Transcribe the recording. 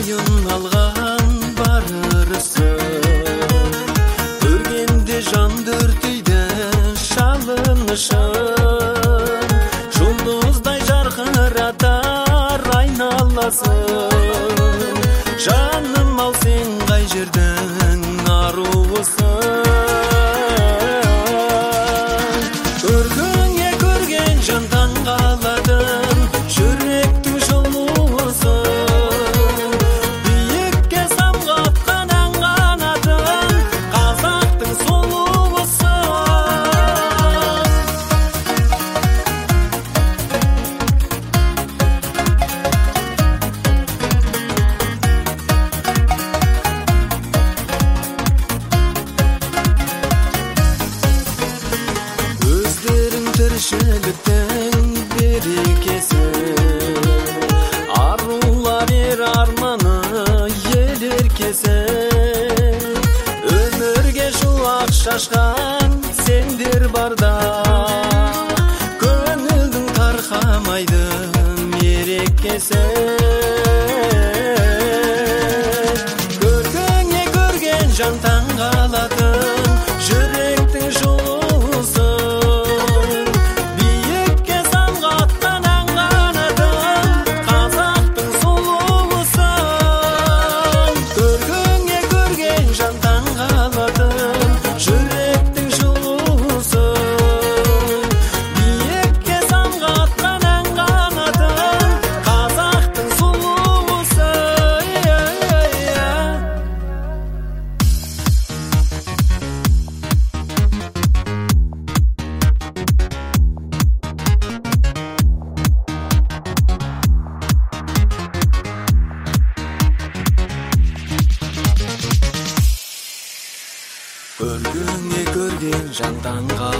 бойын алған бар ырысын, көргенде жан дүртейді шалынышын, жұлдыздай жарқыратар айналасын. Жаным ал сен қай жердің аруысың? Көргіңе көрген жан таңғаладың, жүректің жылуысың. Биікке самғатқан ән қанатың, қазақтың сұлуысың. Өздерің тіршіліктің берекесі, арулар ер арманы ел еркесі. Өмірге шуақ шашқан сендер барда, көңілдің тарқамайды мерекесі. Көргіңе көрген жан таңғалатын, жүректің жылуысың. Биікке самғатқан ән қанатың, қазақтың сұлуысың. Көргіңе көрген жан таңғалатын, жүректің жылуысың. Биікке самғатқан ән қанатың, қазақтың сұлуысың. Көргіңе көрген жан таңға